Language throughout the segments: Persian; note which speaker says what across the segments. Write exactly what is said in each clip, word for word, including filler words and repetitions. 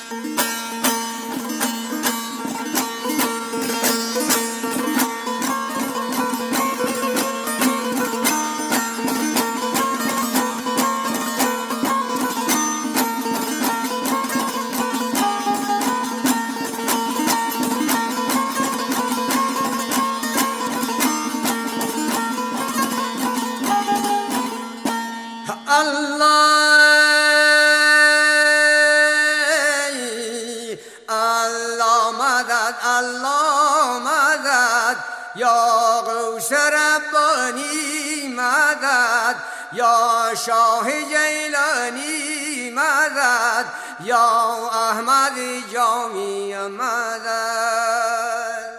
Speaker 1: یا غوث ربانی مدد، یا شاه جیلانی مدد، یا احمد جامی مدد.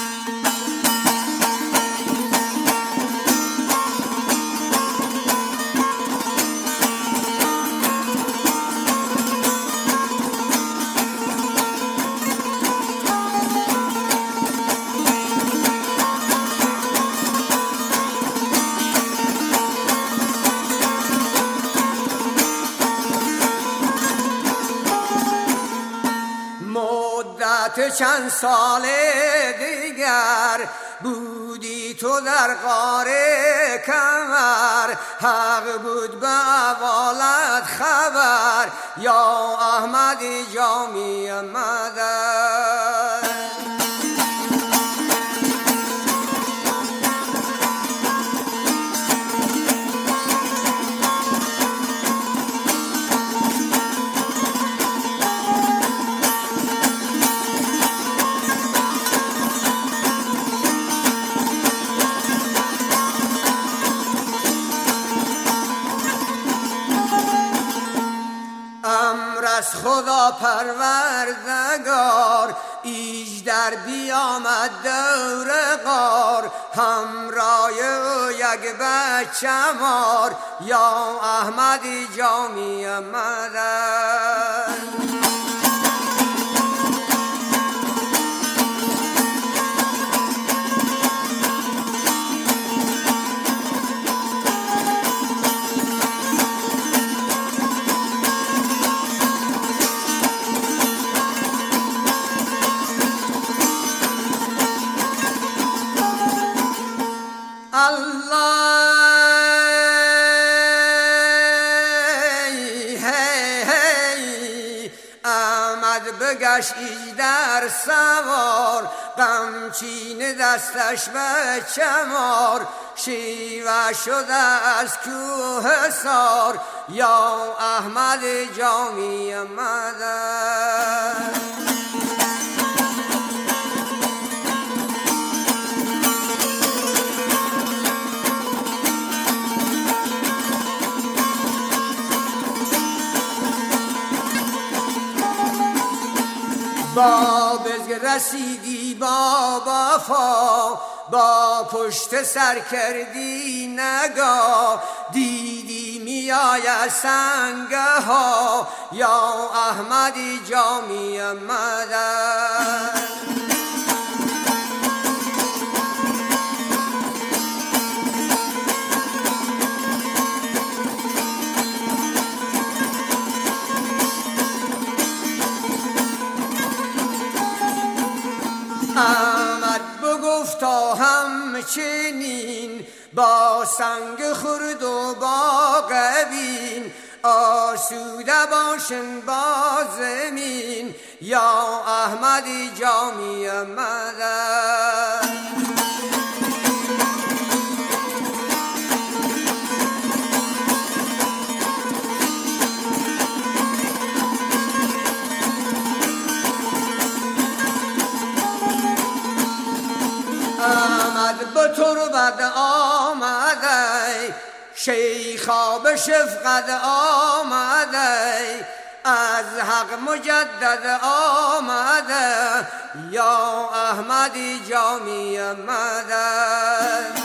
Speaker 1: چند سال دیگر بودی تو در غار کمر، حق بود به اولت خبر، یا احمد جامی مدد. از خدا پروردگار ایجدر بیامد دور غار، همراه او یک بچه مار، یا احمد جامی مدد. بگشت ایجدر سوار، غمچین دستش به چمار، شیوه شده از کوه سار، یا احمد جامی مدد. با بزگ رسیدی با وفا، با پشت سر کردی نگاه، دیدی میآید سنگه ها، یا احمد جامی مدد. احمد بگفتا همچنین، با سنگ خرد و با قبین، آسوده باشن با زمین، یا احمد جامی مدد. احمد به تربت آمده، شیخا به شفقت آمده، از حق مجدد آمده، یا احمد جامی مدد.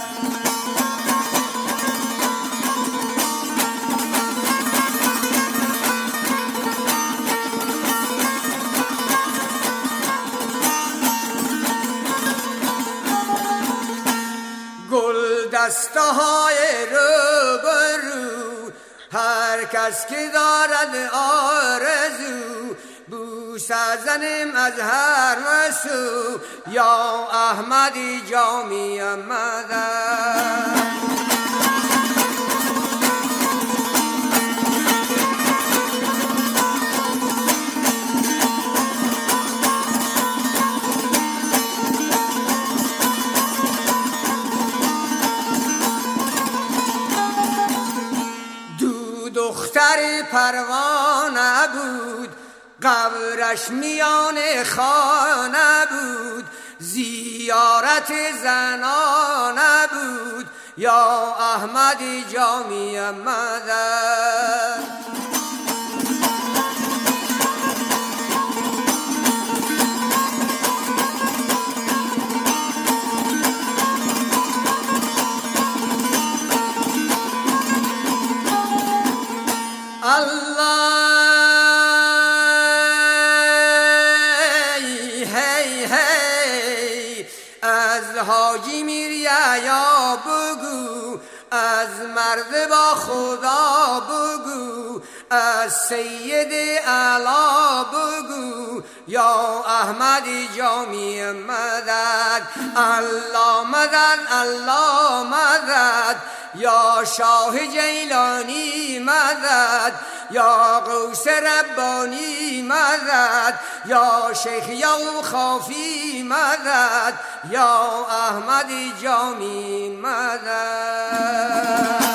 Speaker 1: دسته های رو برو، هر کس که دارد آرزو، بود بوسه زنیم از هر مسو یا احمدی جامی مدد. دختر پروانه بود قبرش میان خانه بود، زیارت زنانه بود یا احمدی جامی مدد. الله هی هی از حاجی میر یحیی بگو، از مرد با خدا بگو، از سید اعلی بگو یا احمدی جامی مدد. الله مدد الله مدد یا شاه جیلانی مدد، یا غوث ربانی مدد، یا شیخ یعقوب خافی مدد یا احمدی جامی مدد.